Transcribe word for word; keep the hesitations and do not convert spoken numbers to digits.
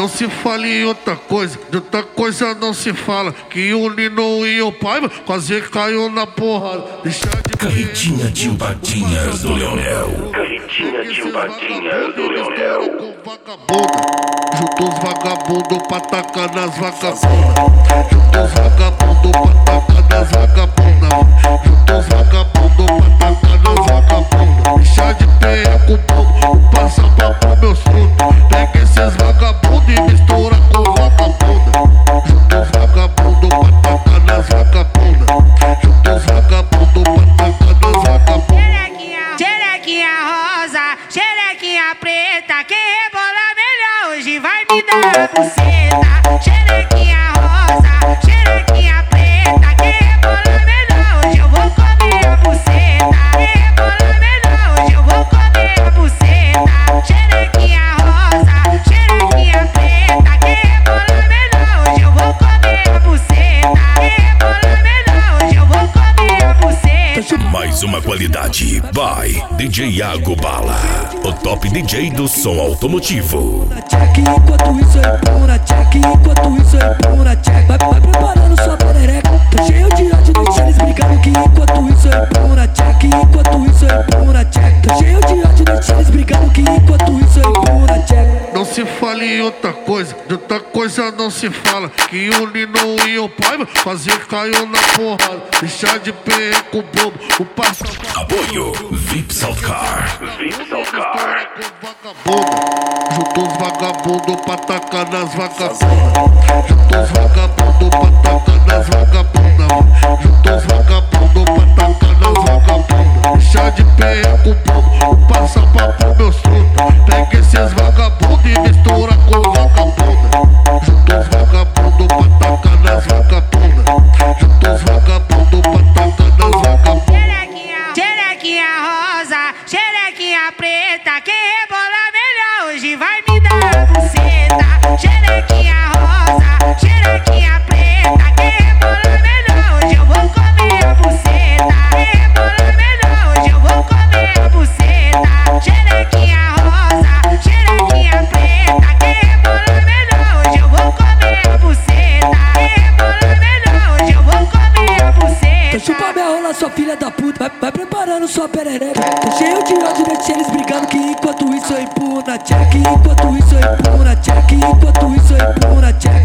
Não se fale em outra coisa, de outra coisa não se fala. Que o Nino e o Paiva quase caiu na porrada. Deixa de Carretinha de empadinhas do Leonel. Carretinha de empadinhas do Leonel. Juntou os vagabundos pra tacar nas vagabundas. Juntou os vagabundos pra tacar nas vagabundas. Juntou os vagabundos pra tacar nas vagabundas. Deixa de peia com o povo, passa papo meus frutos. Pega esses vagabundos e mistura com vagabunda. Juntou os vagabundos pra tacar nas vagabundas. Juntou os vagabundos pra tacar nas vagabundas. Xerequinha, xerequinha rosa, xerequinha preta. Quem rebola melhor hoje vai me dar a buceta. Xerequinha rosa, xerequinha preta. Quem rebola melhor hoje eu vou comer a buceta. Quem rebola melhor hoje eu vou comer a buceta. Xerequinha rosa, xerequinha preta. Quem rebola melhor hoje eu vou comer a buceta. Quem rebola melhor hoje eu vou comer a buceta. Mais uma qualidade by D J Iago Bala, o top D J do som automotivo. Check, enquanto isso eu empurro na check, enquanto isso eu empurro na check. Vai, vai preparando sua perereca, tô cheio de ódio, deixa eles brincando que enquanto isso eu empurro na check, enquanto isso eu empurro na check. Tô cheio de ódio, deixa eles brincando que enquanto isso eu empurro na check. Não se fale em outra coisa, de outra coisa não se fala. Que o Nino e o Paiva quase caiu na porrada. Deixa de peia com o bobo, o passa Apoio V I P Saltcar. V I P Saltcar. Juntou os vagabundos pra tacar nas vagabundas. Juntou os vagabundos pra tacar nas vagabundas. Juntou os vagabundos pra tacar nas vagabundas. Deixa de peia com o povo, passa papo meus frutos. Pega esses vagabundos e mistura com vagabunda. Juntou os vagabundos pra tacar nas vagabundas. Juntou os vagabundos pra tacar nas vagabundas. Xerequinha, xerequinha rosa, xerequinha preta. Quem rebola melhor hoje vai me dar a buceta. Xerequinha rosa, xerequinha preta. Quem rebola melhor hoje eu vou comer a buceta. Quem rebola melhor hoje eu vou comer a buceta. Xerequinha rosa, xerequinha preta. Quem rebola melhor hoje eu vou comer a buceta. Quem rebola melhor hoje eu vou comer a buceta. Chupa minha rola, sua filha da puta. Vai, vai preparando sua perereca, tô cheio de ódio, deixa eles brincando que enquanto isso eu empurro na check, enquanto isso eu empurro na check, enquanto isso eu empurro na check.